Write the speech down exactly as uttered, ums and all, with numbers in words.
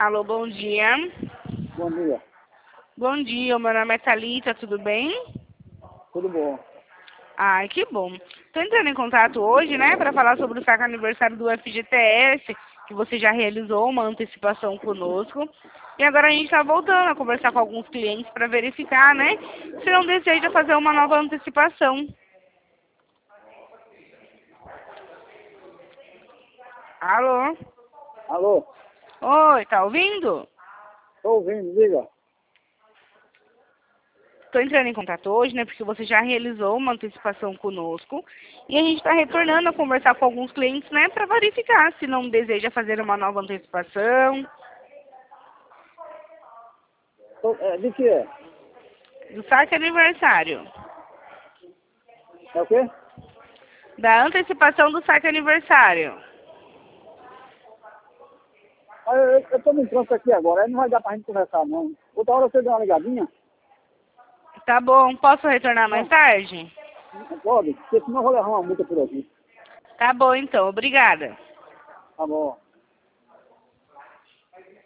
Alô, bom dia. Bom dia. Bom dia, o meu nome é Thalita, tudo bem? Tudo bom? Ai, que bom. Estou entrando em contato hoje, né, para falar sobre o saque aniversário do F G T S, que você já realizou uma antecipação conosco. E agora a gente está voltando a conversar com alguns clientes para verificar, né, se não deseja fazer uma nova antecipação. Alô? Alô? Oi, tá ouvindo? Estou ouvindo, diga. Estou entrando em contato hoje, né, porque você já realizou uma antecipação conosco e a gente está retornando a conversar com alguns clientes, né, para verificar se não deseja fazer uma nova antecipação Tô- é, de que é? do saque aniversário, É o quê? da antecipação do saque aniversário. Ah, Eu estou no trânsito aqui agora, aí não vai dar pra gente conversar não. Outra hora você dá uma ligadinha? Tá bom, posso retornar mais Não, tarde? não pode, porque senão eu vou levar uma multa por aqui. Tá bom, então, obrigada. Tá bom.